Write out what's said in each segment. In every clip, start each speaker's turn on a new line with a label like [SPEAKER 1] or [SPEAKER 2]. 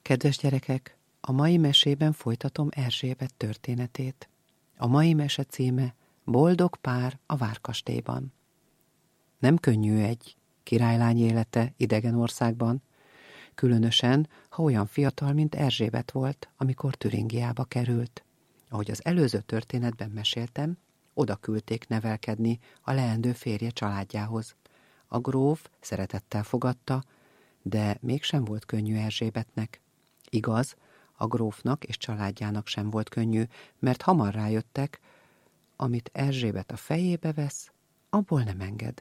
[SPEAKER 1] Kedves gyerekek, a mai mesében folytatom Erzsébet történetét. A mai mese címe Boldog pár a várkastélyban. Nem könnyű egy királylány élete idegen országban, különösen, ha olyan fiatal, mint Erzsébet volt, amikor Türingiába került. Ahogy az előző történetben meséltem, oda küldték nevelkedni a leendő férje családjához. A gróf szeretettel fogadta, de mégsem volt könnyű Erzsébetnek. Igaz, a grófnak és családjának sem volt könnyű, mert hamar rájöttek, amit Erzsébet a fejébe vesz, abból nem enged.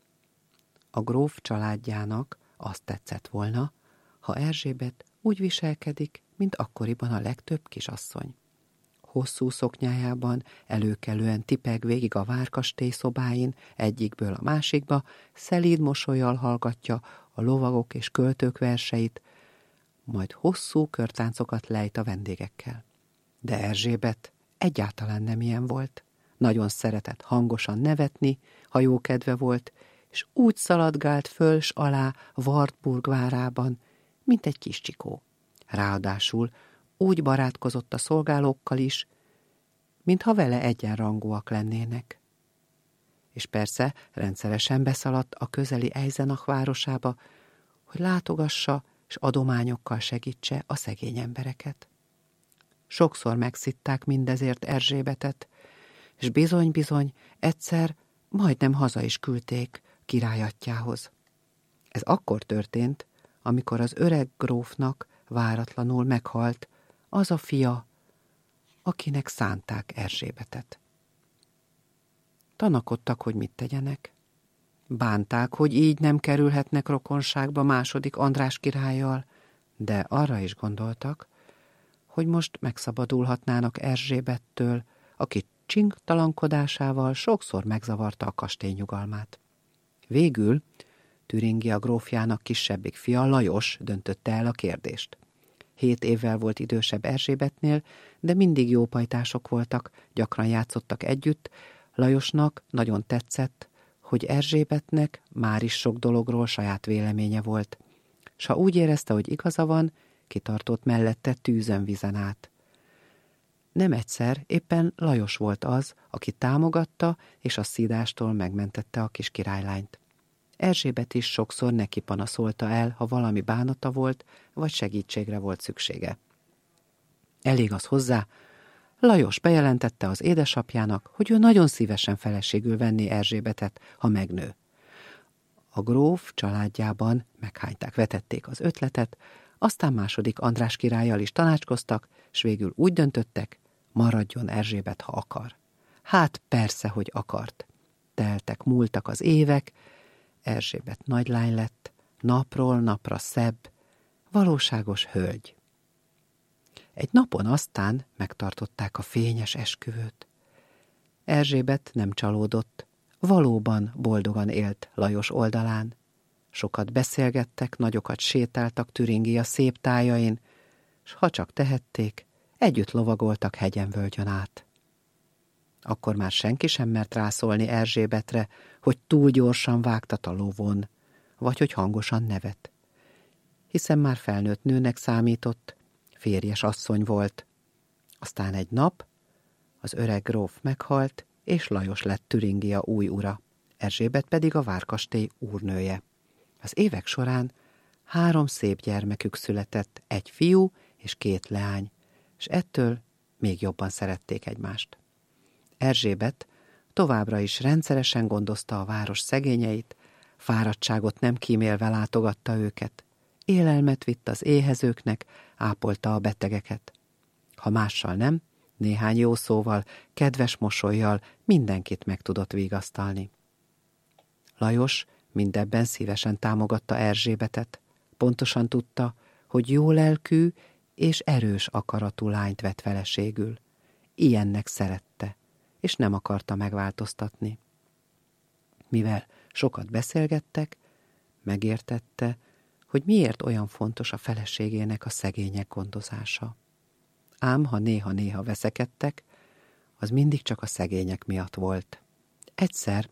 [SPEAKER 1] A gróf családjának azt tetszett volna, ha Erzsébet úgy viselkedik, mint akkoriban a legtöbb kisasszony. Hosszú szoknyájában előkelően tipeg végig a várkastély szobáin, egyikből a másikba, szelíd mosollyal hallgatja a lovagok és költők verseit, majd hosszú körtáncokat lejt a vendégekkel. De Erzsébet egyáltalán nem ilyen volt. Nagyon szeretett hangosan nevetni, ha jó kedve volt, és úgy szaladgált föl s alá Wartburg várában, mint egy kis csikó. Ráadásul úgy barátkozott a szolgálókkal is, mintha vele egyenrangúak lennének. És persze rendszeresen beszaladt a közeli Eisenach városába, hogy látogassa és adományokkal segítse a szegény embereket. Sokszor megszitták mindezért Erzsébetet, és bizony-bizony egyszer majdnem haza is küldték királyatjához. Ez akkor történt, amikor az öreg grófnak váratlanul meghalt az a fia, akinek szánták Erzsébetet. Tanakodtak, hogy mit tegyenek. Bánták, hogy így nem kerülhetnek rokonságba második András királlyal, de arra is gondoltak, hogy most megszabadulhatnának Erzsébettől, aki csingtalankodásával sokszor megzavarta a kastély nyugalmát. Végül Türingia grófjának kisebbik fia, Lajos döntötte el a kérdést. 7 évvel volt idősebb Erzsébetnél, de mindig jó pajtások voltak, gyakran játszottak együtt. Lajosnak nagyon tetszett, hogy Erzsébetnek már is sok dologról saját véleménye volt, s ha úgy érezte, hogy igaza van, kitartott mellette tűzön vizen át. Nem egyszer éppen Lajos volt az, aki támogatta és a szídástól megmentette a kis királylányt. Erzsébet is sokszor neki panaszolta el, ha valami bánata volt, vagy segítségre volt szüksége. Elég az hozzá, Lajos bejelentette az édesapjának, hogy ő nagyon szívesen feleségül venné Erzsébetet, ha megnő. A gróf családjában meghányták, vetették az ötletet, aztán második András királlyal is tanácskoztak, s végül úgy döntöttek, maradjon Erzsébet, ha akar. Hát persze, hogy akart. Teltek, múltak az évek, Erzsébet nagylány lett, napról napra szebb, valóságos hölgy. Egy napon aztán megtartották a fényes esküvőt. Erzsébet nem csalódott, valóban boldogan élt Lajos oldalán. Sokat beszélgettek, nagyokat sétáltak Türingia szép tájain, s ha csak tehették, együtt lovagoltak hegyen-völgyön át. Akkor már senki sem mert rászólni Erzsébetre, hogy túl gyorsan vágtat a lovon, vagy hogy hangosan nevet. Hiszen már felnőtt nőnek számított, férjes asszony volt. Aztán egy nap az öreg gróf meghalt, és Lajos lett Türingia új ura, Erzsébet pedig a várkastély úrnője. Az évek során 3 szép gyermekük született, 1 fiú és 2 leány, és ettől még jobban szerették egymást. Erzsébet továbbra is rendszeresen gondozta a város szegényeit, fáradtságot nem kímélve látogatta őket, élelmet vitt az éhezőknek, ápolta a betegeket. Ha mással nem, néhány jó szóval, kedves mosollyal mindenkit meg tudott vigasztalni. Lajos mindebben szívesen támogatta Erzsébetet. Pontosan tudta, hogy jó lelkű és erős akaratú lányt vett feleségül. Ilyennek szerette, és nem akarta megváltoztatni. Mivel sokat beszélgettek, megértette, hogy miért olyan fontos a feleségének a szegények gondozása. Ám ha néha-néha veszekedtek, az mindig csak a szegények miatt volt. Egyszer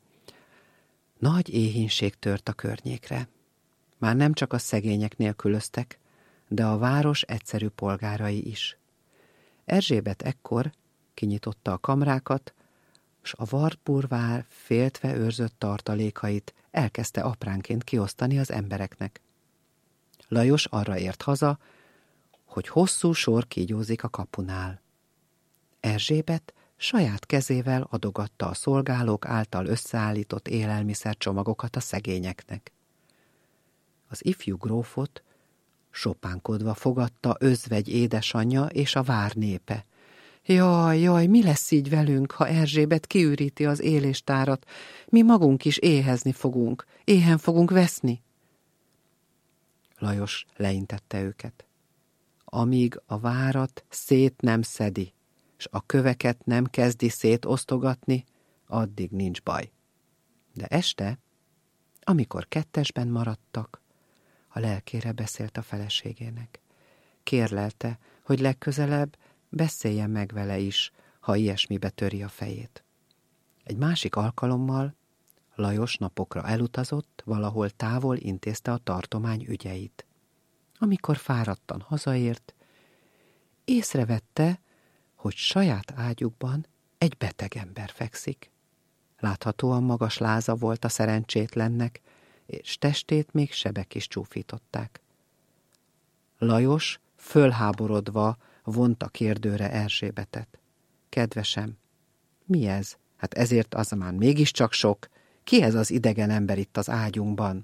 [SPEAKER 1] nagy éhínség tört a környékre. Már nem csak a szegények nélkülöztek, de a város egyszerű polgárai is. Erzsébet ekkor kinyitotta a kamrákat, s a Wartburg-vár féltve őrzött tartalékait elkezdte apránként kiosztani az embereknek. Lajos arra ért haza, hogy hosszú sor kígyózik a kapunál. Erzsébet saját kezével adogatta a szolgálók által összeállított élelmiszercsomagokat a szegényeknek. Az ifjú grófot sopánkodva fogadta özvegy édesanyja és a vár népe. Jaj, mi lesz így velünk, ha Erzsébet kiüríti az éléstárat? Mi magunk is éhezni fogunk, éhen fogunk veszni. Lajos leintette őket. Amíg a várat szét nem szedi, s a köveket nem kezdi szétosztogatni, addig nincs baj. De este, amikor kettesben maradtak, a lelkére beszélt a feleségének. Kérlelte, hogy legközelebb beszéljen meg vele is, ha ilyesmibe töri a fejét. Egy másik alkalommal Lajos napokra elutazott, valahol távol intézte a tartomány ügyeit. Amikor fáradtan hazaért, észrevette, hogy saját ágyukban egy beteg ember fekszik. Láthatóan magas láza volt a szerencsétlennek, és testét még sebek is csúfították. Lajos fölháborodva vonta kérdőre Erzsébetet. Kedvesem, mi ez? Hát ezért az már mégiscsak sok. Ki ez az idegen ember itt az ágyunkban?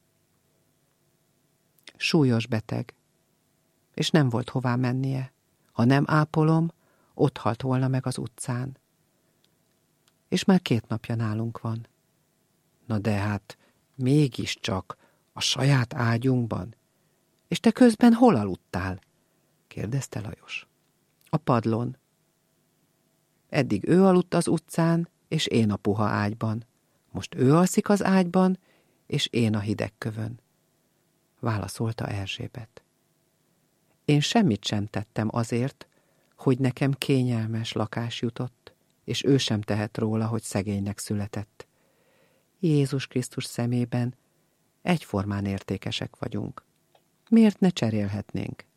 [SPEAKER 1] Súlyos beteg, és nem volt hová mennie. Ha nem ápolom, ott halt volna meg az utcán. És már 2 napja nálunk van. Na de hát mégiscsak a saját ágyunkban. És te közben hol aludtál? Kérdezte Lajos. A padlón. Eddig ő aludt az utcán, és én a puha ágyban. Most ő alszik az ágyban, és én a hideg kövön. Válaszolta Erzsébet. Én semmit sem tettem azért, hogy nekem kényelmes lakás jutott, és ő sem tehet róla, hogy szegénynek született. Jézus Krisztus szemében egyformán értékesek vagyunk. Miért ne cserélhetnénk?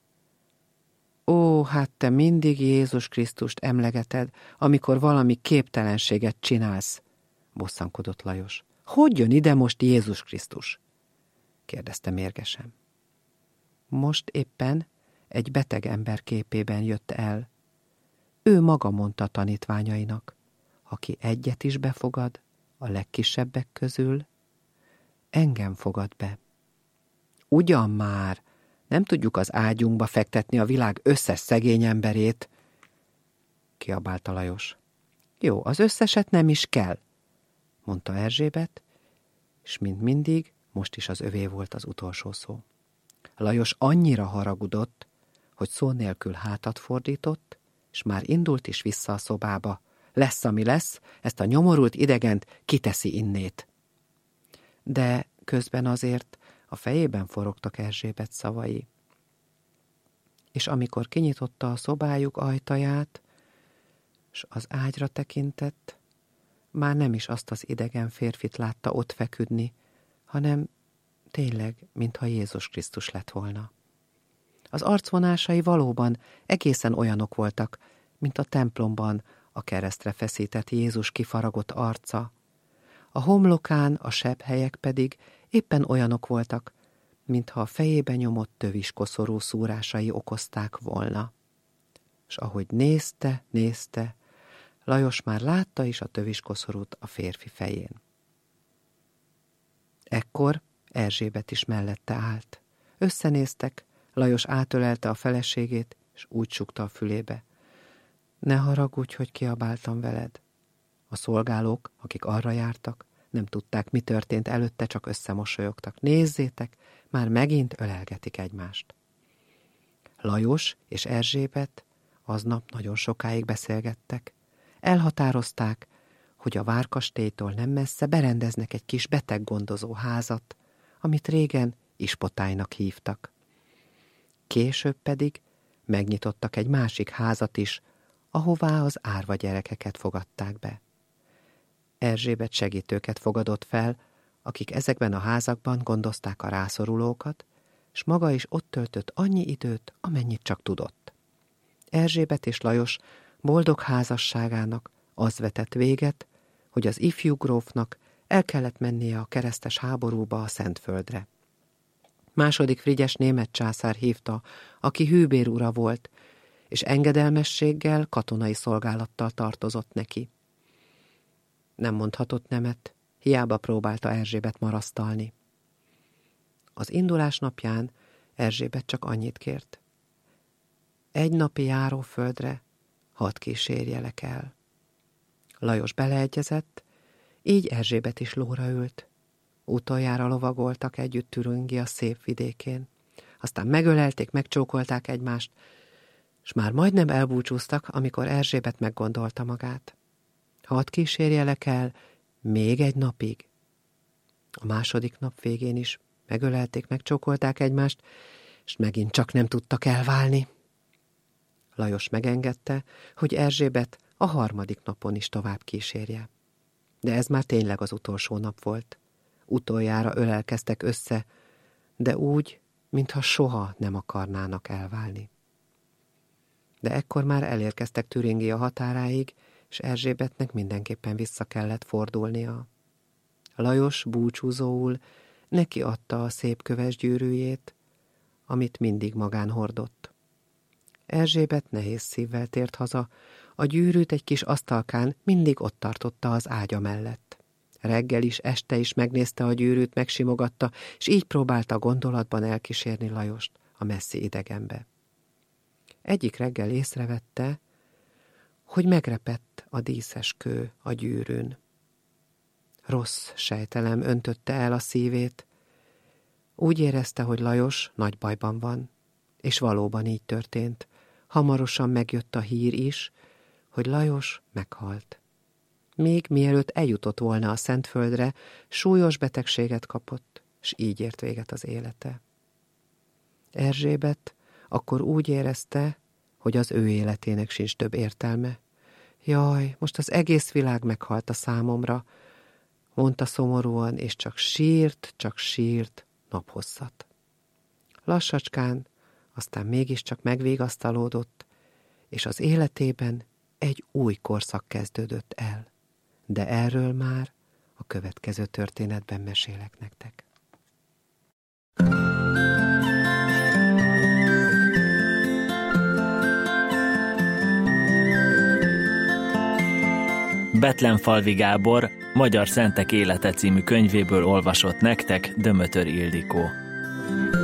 [SPEAKER 1] Ó, hát te mindig Jézus Krisztust emlegeted, amikor valami képtelenséget csinálsz, bosszankodott Lajos. Hogy jön ide most Jézus Krisztus? Kérdezte mérgesen. Most éppen egy beteg ember képében jött el. Ő maga mondta tanítványainak, aki egyet is befogad, a legkisebbek közül, engem fogad be. Ugyan már, nem tudjuk az ágyunkba fektetni a világ összes szegény emberét, kiabálta Lajos. Jó, az összeset nem is kell, mondta Erzsébet, és mint mindig, most is az övé volt az utolsó szó. Lajos annyira haragudott, hogy szó nélkül hátat fordított, és már indult is vissza a szobába. Lesz, ami lesz, ezt a nyomorult idegent kiteszi innét. De közben azért a fejében forogtak Erzsébet szavai. És amikor kinyitotta a szobájuk ajtaját, s az ágyra tekintett, már nem is azt az idegen férfit látta ott feküdni, hanem tényleg, mintha Jézus Krisztus lett volna. Az arcvonásai valóban egészen olyanok voltak, mint a templomban a keresztre feszített Jézus kifaragott arca. A homlokán a sebhelyek pedig éppen olyanok voltak, mintha a fejébe nyomott töviskoszorú szúrásai okozták volna. S ahogy nézte, Lajos már látta is a töviskoszorút a férfi fején. Ekkor Erzsébet is mellette állt. Összenéztek, Lajos átölelte a feleségét, és úgy sukta a fülébe. Ne haragudj, hogy kiabáltam veled. A szolgálók, akik arra jártak, nem tudták, mi történt előtte, csak összemosolyogtak. Nézzétek, már megint ölelgetik egymást. Lajos és Erzsébet aznap nagyon sokáig beszélgettek. Elhatározták, hogy a várkastélytól nem messze berendeznek egy kis beteggondozó házat, amit régen Ispotálynak hívtak. Később pedig megnyitottak egy másik házat is, ahová az árva gyerekeket fogadták be. Erzsébet segítőket fogadott fel, akik ezekben a házakban gondozták a rászorulókat, s maga is ott töltött annyi időt, amennyit csak tudott. Erzsébet és Lajos boldog házasságának az vetett véget, hogy az ifjú grófnak el kellett mennie a keresztes háborúba a Szentföldre. II. Frigyes német császár hívta, aki hűbér ura volt, és engedelmességgel, katonai szolgálattal tartozott neki. Nem mondhatott nemet, hiába próbálta Erzsébet marasztalni. Az indulás napján Erzsébet csak annyit kért: egy napi járóföldre hadd kísérjelek el. Lajos beleegyezett, így Erzsébet is lóra ült. Utoljára lovagoltak együtt Türingia szép vidékén. Aztán megölelték, megcsókolták egymást, s már majdnem elbúcsúztak, amikor Erzsébet meggondolta magát. Hadd kísérjelek el még egy napig. A második nap végén is megölelték, megcsókolták egymást, és megint csak nem tudtak elválni. Lajos megengedte, hogy Erzsébet a harmadik napon is tovább kísérje. De ez már tényleg az utolsó nap volt. Utoljára ölelkeztek össze, de úgy, mintha soha nem akarnának elválni. De ekkor már elérkeztek Türingia határáig, és Erzsébetnek mindenképpen vissza kellett fordulnia. Lajos búcsúzóul neki adta a szép köves gyűrűjét, amit mindig magán hordott. Erzsébet nehéz szívvel tért haza, a gyűrűt egy kis asztalkán mindig ott tartotta az ágya mellett. Reggel is, este is megnézte a gyűrűt, megsimogatta, és így próbálta gondolatban elkísérni Lajost a messzi idegenbe. Egyik reggel észrevette, hogy megrepett a díszes kő a gyűrűn. Rossz sejtelem öntötte el a szívét. Úgy érezte, hogy Lajos nagy bajban van, és valóban így történt. Hamarosan megjött a hír is, hogy Lajos meghalt. Még mielőtt eljutott volna a Szentföldre, súlyos betegséget kapott, s így ért véget az élete. Erzsébet akkor úgy érezte, hogy az ő életének sincs több értelme. Jaj, most az egész világ meghalt a számomra, mondta szomorúan, és csak sírt naphosszat. Lassacskán aztán mégiscsak megvigasztalódott, és az életében egy új korszak kezdődött el. De erről már a következő történetben mesélek nektek.
[SPEAKER 2] Bethlenfalvi Gábor Magyar Szentek élete című könyvéből olvasott nektek Dömötör Ildikó.